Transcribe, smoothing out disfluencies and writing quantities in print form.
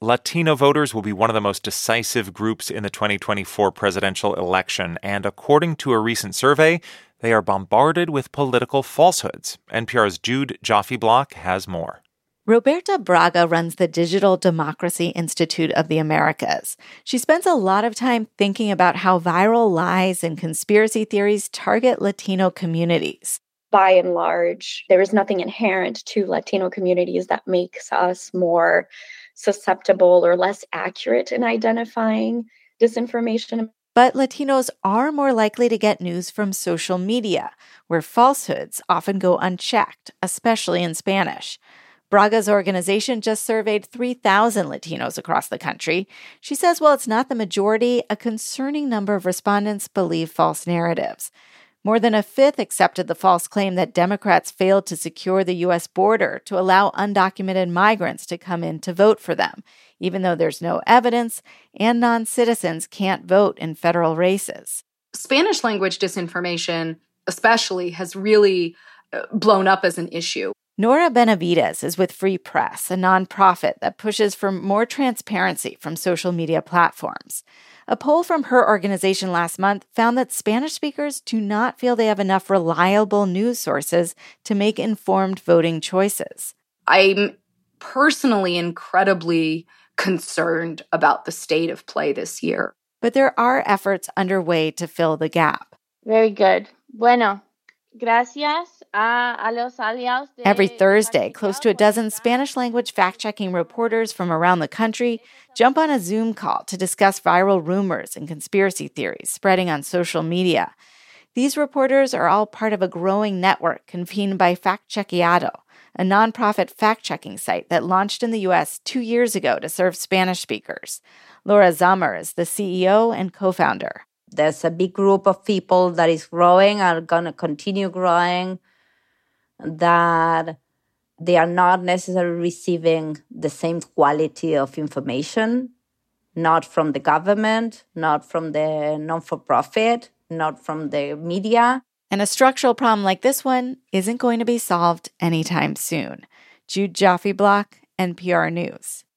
Latino voters will be one of the most decisive groups in the 2024 presidential election, and according to a recent survey, they are bombarded with political falsehoods. NPR's Jude Joffe-Block has more. Roberta Braga runs the Digital Democracy Institute of the Americas. She spends a lot of time thinking about how viral lies and conspiracy theories target Latino communities. By and large, there is nothing inherent to Latino communities that makes us more susceptible or less accurate in identifying disinformation. But Latinos are more likely to get news from social media, where falsehoods often go unchecked, especially in Spanish. Braga's organization just surveyed 3,000 Latinos across the country. She says while it's not the majority, a concerning number of respondents believe false narratives. More than a fifth accepted the false claim that Democrats failed to secure the U.S. border to allow undocumented migrants to come in to vote for them, even though there's no evidence and non-citizens can't vote in federal races. Spanish language disinformation, especially, has really blown up as an issue. Nora Benavides is with Free Press, a nonprofit that pushes for more transparency from social media platforms. A poll from her organization last month found that Spanish speakers do not feel they have enough reliable news sources to make informed voting choices. I'm personally incredibly concerned about the state of play this year. But there are efforts underway to fill the gap. Very good. Bueno, gracias a los aliados. Every Thursday, close to a dozen Spanish-language fact-checking reporters from around the country jump on a Zoom call to discuss viral rumors and conspiracy theories spreading on social media. These reporters are all part of a growing network convened by Factchequeado, a nonprofit fact-checking site that launched in the U.S. 2 years ago to serve Spanish speakers. Laura Zammer is the CEO and co-founder. There's a big group of people that is growing, are going to continue growing, that they are not necessarily receiving the same quality of information, not from the government, not from the non-for-profit, not from the media. And a structural problem like this one isn't going to be solved anytime soon. Jude Joffe-Block, NPR News.